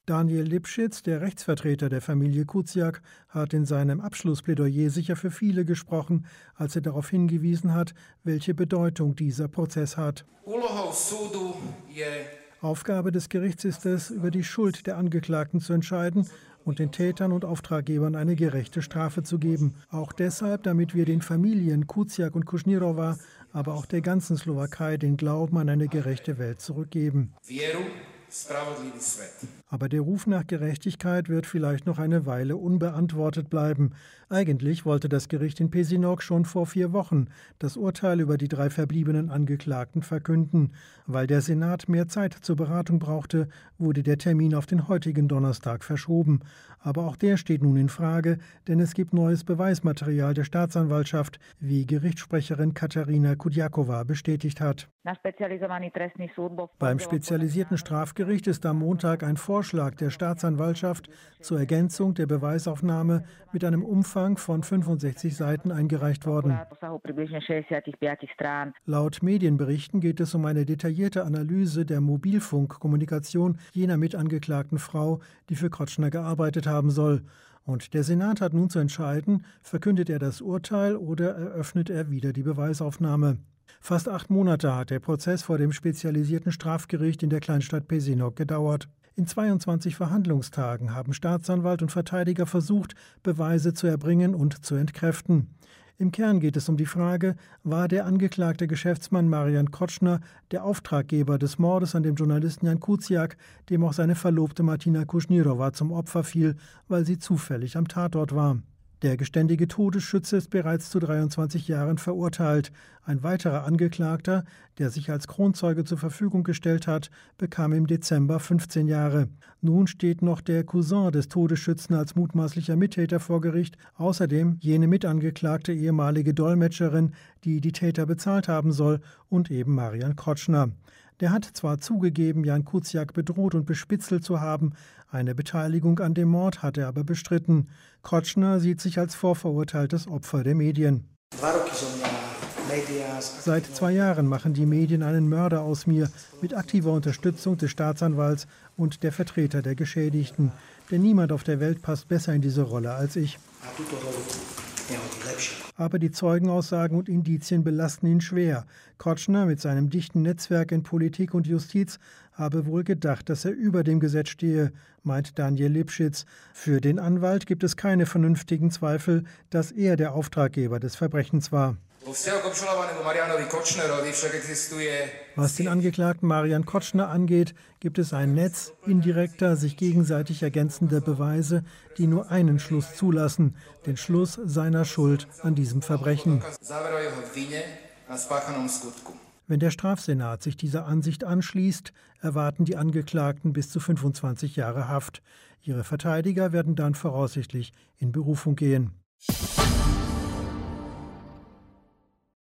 Daniel Lipschitz, der Rechtsvertreter der Familie Kuciak, hat in seinem Abschlussplädoyer sicher für viele gesprochen, als er darauf hingewiesen hat, welche Bedeutung dieser Prozess hat. Aufgabe des Gerichts ist es, über die Schuld der Angeklagten zu entscheiden und den Tätern und Auftraggebern eine gerechte Strafe zu geben. Auch deshalb, damit wir den Familien Kuciak und Kušnírova, aber auch der ganzen Slowakei den Glauben an eine gerechte Welt zurückgeben. Aber der Ruf nach Gerechtigkeit wird vielleicht noch eine Weile unbeantwortet bleiben. Eigentlich wollte das Gericht in Pezinok schon vor 4 Wochen das Urteil über die 3 verbliebenen Angeklagten verkünden. Weil der Senat mehr Zeit zur Beratung brauchte, wurde der Termin auf den heutigen Donnerstag verschoben. Aber auch der steht nun in Frage, denn es gibt neues Beweismaterial der Staatsanwaltschaft, wie Gerichtssprecherin Katarina Kudjakova bestätigt hat. Beim spezialisierten Strafgericht ist am Montag ein Vorschlag der Staatsanwaltschaft zur Ergänzung der Beweisaufnahme mit einem Umfang von 65 Seiten eingereicht worden. Laut Medienberichten geht es um eine detaillierte Analyse der Mobilfunkkommunikation jener mitangeklagten Frau, die für Kotschner gearbeitet haben soll. Und der Senat hat nun zu entscheiden, verkündet er das Urteil oder eröffnet er wieder die Beweisaufnahme. Fast 8 Monate hat der Prozess vor dem spezialisierten Strafgericht in der Kleinstadt Pezinok gedauert. In 22 Verhandlungstagen haben Staatsanwalt und Verteidiger versucht, Beweise zu erbringen und zu entkräften. Im Kern geht es um die Frage, war der angeklagte Geschäftsmann Marian Kotschner der Auftraggeber des Mordes an dem Journalisten Jan Kuciak, dem auch seine Verlobte Martina Kušnírova zum Opfer fiel, weil sie zufällig am Tatort war. Der geständige Todesschütze ist bereits zu 23 Jahren verurteilt. Ein weiterer Angeklagter, der sich als Kronzeuge zur Verfügung gestellt hat, bekam im Dezember 15 Jahre. Nun steht noch der Cousin des Todesschützen als mutmaßlicher Mittäter vor Gericht. Außerdem jene mitangeklagte ehemalige Dolmetscherin, die die Täter bezahlt haben soll, und eben Marian Kotschner. Der hat zwar zugegeben, Jan Kuciak bedroht und bespitzelt zu haben, eine Beteiligung an dem Mord hat er aber bestritten. Kotschner sieht sich als vorverurteiltes Opfer der Medien. Seit 2 Jahren machen die Medien einen Mörder aus mir, mit aktiver Unterstützung des Staatsanwalts und der Vertreter der Geschädigten. Denn niemand auf der Welt passt besser in diese Rolle als ich. Aber die Zeugenaussagen und Indizien belasten ihn schwer. Kotschner mit seinem dichten Netzwerk in Politik und Justiz habe wohl gedacht, dass er über dem Gesetz stehe, meint Daniel Lipschitz. Für den Anwalt gibt es keine vernünftigen Zweifel, dass er der Auftraggeber des Verbrechens war. Was den Angeklagten Marian Kotschner angeht, gibt es ein Netz indirekter, sich gegenseitig ergänzender Beweise, die nur einen Schluss zulassen, den Schluss seiner Schuld an diesem Verbrechen. Wenn der Strafsenat sich dieser Ansicht anschließt, erwarten die Angeklagten bis zu 25 Jahre Haft. Ihre Verteidiger werden dann voraussichtlich in Berufung gehen.